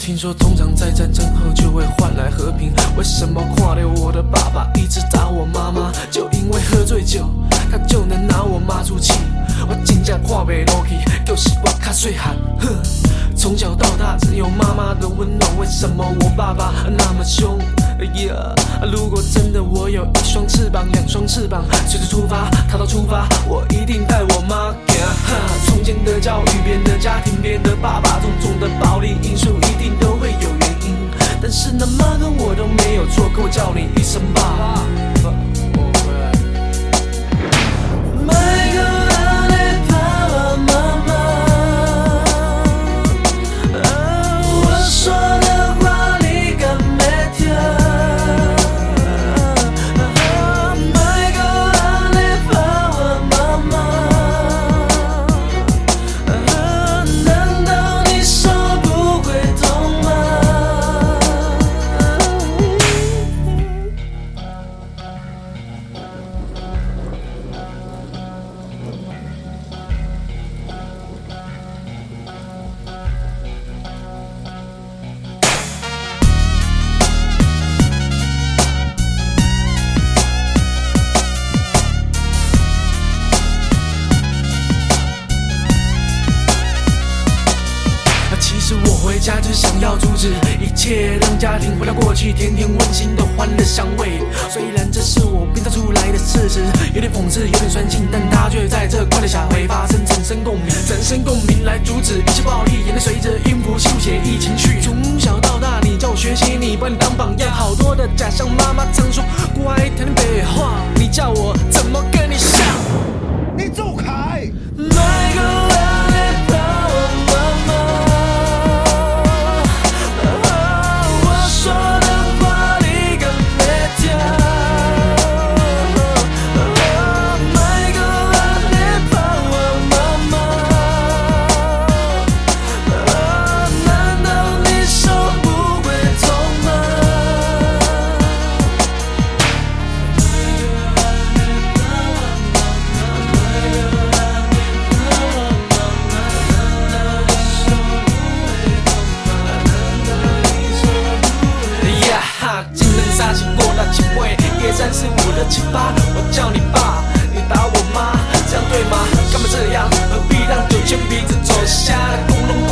听说通常在战争后就会换来和平，为什么看到我的爸爸一直打我妈妈？就因为喝醉酒，他就能拿我妈出气。我真正看不落去，就是我较细汉。从小到大只有妈妈的温暖，为什么我爸爸那么凶？如果真的我有一双翅膀、两双翅膀，随时出发，踏到出发，我一定带我妈行。从前的教育，别人的家庭，别人的爸爸，种种的暴力因素一定都会有原因。但是那妈和我都没有错，可我叫你一声爸爸。我回家只想要阻止一切，让家庭回到过去，甜甜温馨的欢乐香味。虽然这是我编造出来的事实，有点讽刺，有点酸劲，但它却在这快乐下会发生，产生共鸣，产生共鸣来阻止一切暴力，眼泪随着音符书写意情绪。从小到大，你叫我学习，你把你当榜样，好多的假象。妈妈常说乖，听你北话，你叫我怎么跟你像？ 你走开！3、4、5、6、7、8，我叫你爸，你打我妈，这样对吗？干嘛这样？何必让9千鼻子走瞎？